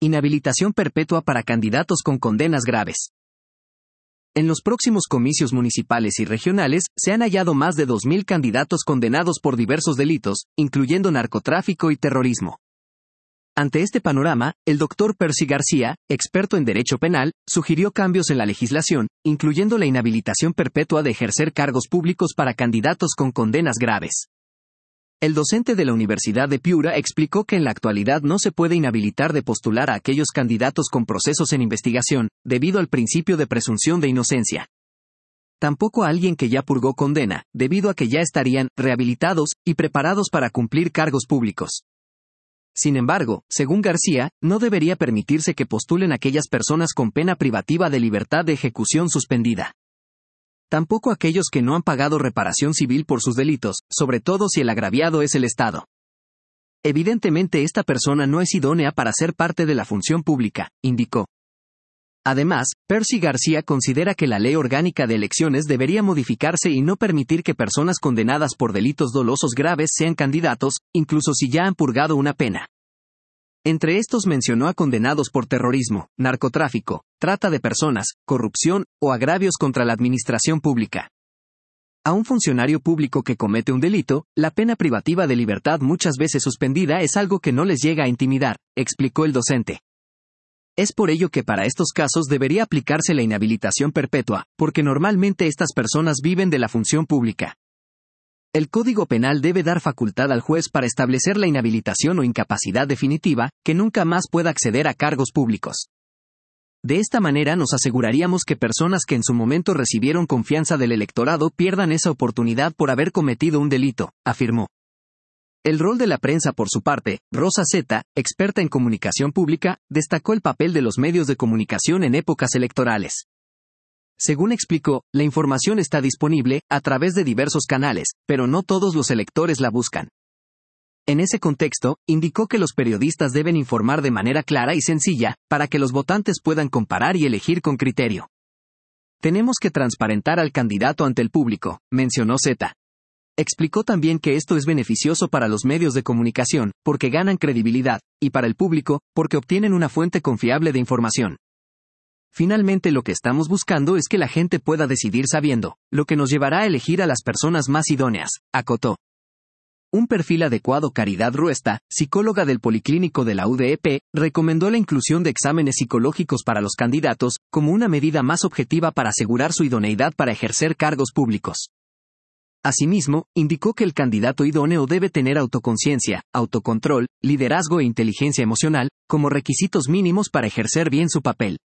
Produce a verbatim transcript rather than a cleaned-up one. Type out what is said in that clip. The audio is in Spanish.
Inhabilitación perpetua para candidatos con condenas graves. En los próximos comicios municipales y regionales, se han hallado más de dos mil candidatos condenados por diversos delitos, incluyendo narcotráfico y terrorismo. Ante este panorama, el doctor Percy García, experto en derecho penal, sugirió cambios en la legislación, incluyendo la inhabilitación perpetua de ejercer cargos públicos para candidatos con condenas graves. El docente de la Universidad de Piura explicó que en la actualidad no se puede inhabilitar de postular a aquellos candidatos con procesos en investigación, debido al principio de presunción de inocencia. Tampoco a alguien que ya purgó condena, debido a que ya estarían rehabilitados y preparados para cumplir cargos públicos. Sin embargo, según García, no debería permitirse que postulen aquellas personas con pena privativa de libertad de ejecución suspendida. Tampoco aquellos que no han pagado reparación civil por sus delitos, sobre todo si el agraviado es el Estado. Evidentemente esta persona no es idónea para ser parte de la función pública, indicó. Además, Percy García considera que la Ley Orgánica de Elecciones debería modificarse y no permitir que personas condenadas por delitos dolosos graves sean candidatos, incluso si ya han purgado una pena. Entre estos mencionó a condenados por terrorismo, narcotráfico, trata de personas, corrupción o agravios contra la administración pública. A un funcionario público que comete un delito, la pena privativa de libertad muchas veces suspendida es algo que no les llega a intimidar, explicó el docente. Es por ello que para estos casos debería aplicarse la inhabilitación perpetua, porque normalmente estas personas viven de la función pública. El Código Penal debe dar facultad al juez para establecer la inhabilitación o incapacidad definitiva, que nunca más pueda acceder a cargos públicos. De esta manera nos aseguraríamos que personas que en su momento recibieron confianza del electorado pierdan esa oportunidad por haber cometido un delito, afirmó. El rol de la prensa por su parte, Rosa Zeta, experta en comunicación pública, destacó el papel de los medios de comunicación en épocas electorales. Según explicó, la información está disponible, a través de diversos canales, pero no todos los electores la buscan. En ese contexto, indicó que los periodistas deben informar de manera clara y sencilla, para que los votantes puedan comparar y elegir con criterio. Tenemos que transparentar al candidato ante el público, mencionó Zeta. Explicó también que esto es beneficioso para los medios de comunicación, porque ganan credibilidad, y para el público, porque obtienen una fuente confiable de información. Finalmente lo que estamos buscando es que la gente pueda decidir sabiendo, lo que nos llevará a elegir a las personas más idóneas, acotó. Un perfil adecuado. Caridad Ruesta, psicóloga del Policlínico de la U D E P, recomendó la inclusión de exámenes psicológicos para los candidatos, como una medida más objetiva para asegurar su idoneidad para ejercer cargos públicos. Asimismo, indicó que el candidato idóneo debe tener autoconciencia, autocontrol, liderazgo e inteligencia emocional, como requisitos mínimos para ejercer bien su papel.